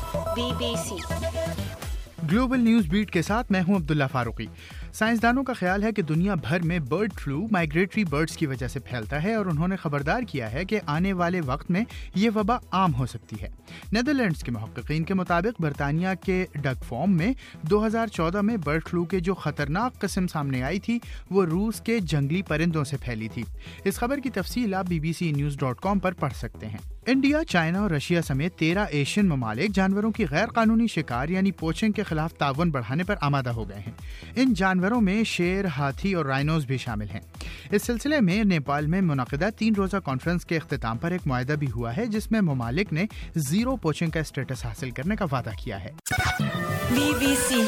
BBC global news beat के साथ मैं हूं अब्दुल्ला फारूकी। साइंसदानों का ख्याल है कि दुनिया भर में बर्ड फ्लू माइग्रेटरी बर्ड्स की वजह से फैलता है और उन्होंने खबरदार किया है कि आने वाले वक्त में ये वबा आम हो सकती है। नेदरलैंड्स के मुहक्किकीन के मुताबिक बरतानिया के डगफॉर्म में 2014 में बर्ड फ्लू के जो खतरनाक किस्म सामने आई थी वो रूस के जंगली परिंदों से फैली थी। इस खबर की तफसील आप bbcnews.com पर पढ़ सकते हैं। इंडिया, चाइना और रशिया समेत 13 एशियन ममालिक जानवरों की गैर कानूनी शिकार यानी पोचिंग के खिलाफ ताउन बढ़ाने पर आमादा हो गए हैं। इन जानवरों में शेर, हाथी और राइनोज भी शामिल हैं। इस सिलसिले में नेपाल में मुनक़िदा 3 रोज़ा कॉन्फ्रेंस के इख्तिताम पर एक मुआहदा भी हुआ है जिसमें ममालिक ने जीरो पोचिंग का स्टेटस हासिल करने का वादा किया है। BBC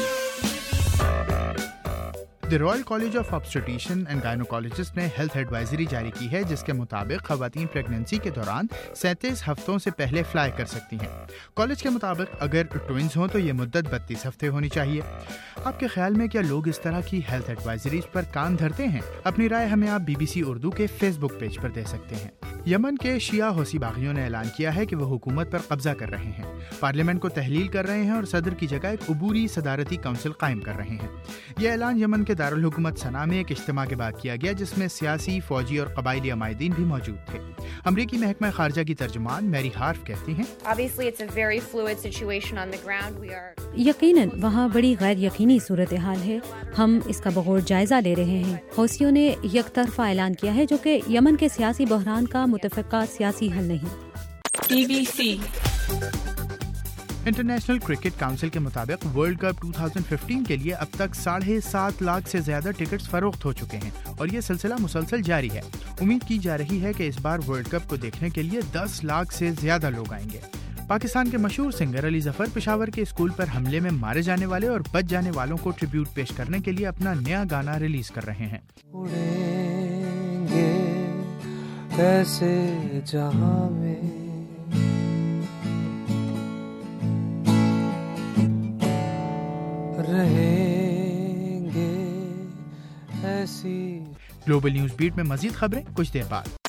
the royal college of obstetrician and gynaecologist ने हेल्थ एडवाइजरी जारी की है जिसके मुताबिक खवातीन प्रेगनेंसी के दौरान 37 हफ्तों से पहले फ्लाई कर सकती हैं। कॉलेज के मुताबिक अगर ट्विंस हों तो ये मुद्दत 32 हफ्ते होनी चाहिए। आपके ख्याल में क्या लोग इस तरह की हेल्थ एडवाइजरीज पर कान धरते हैं? अपनी राय हमें आप BBC उर्दू के फेसबुक पेज पर दे सकते हैं। यमन के शिया हौसी बागियों ने ऐलान किया है कि वो हुकूमत पर कब्जा कर रहे हैं, पार्लियामेंट को तहलील कर रहे हैं और सदर की जगह एक उबूरी सदारती काउंसिल कायम कर रहे हैं। यह ऐलान यमन के दारुल हुकूमत सना में एक इज्तिमा के बाद किया गया जिसमें सियासी, फौजी और कबायली अमायदीन भी मौजूद थे। अमरीकी महकमा खारजा की तर्जुमान मैरी हार्फ कहती हैं, यकीनन वहाँ बड़ी गैर यकीनी सूरत हाल है। हम इसका बगौर जायजा ले रहे हैं। हौसियों ने यकतरफा ऐलान किया है जो कि यमन के सियासी बहरान का मुतफ़क़ा सियासी हल नहीं। BBC इंटरनेशनल क्रिकेट काउंसिल के मुताबिक वर्ल्ड कप 2015 के लिए अब तक 7.5 लाख से ज्यादा टिकट्स फरोख्त हो चुके हैं और ये सिलसिला मुसलसल जारी है। उम्मीद की जा रही है कि इस बार वर्ल्ड कप को देखने के लिए 10 लाख से ज्यादा लोग आएंगे। पाकिस्तान के मशहूर सिंगर अली जफर पेशावर के स्कूल पर हमले में मारे जाने वाले और बच जाने वालों को ट्रिब्यूट पेश करने के लिए अपना नया गाना रिलीज कर रहे हैं। उड़ेंगे कैसे जहां में रहेंगे ऐसी। ग्लोबल न्यूज बीट में मजीद खबरें कुछ देर बाद।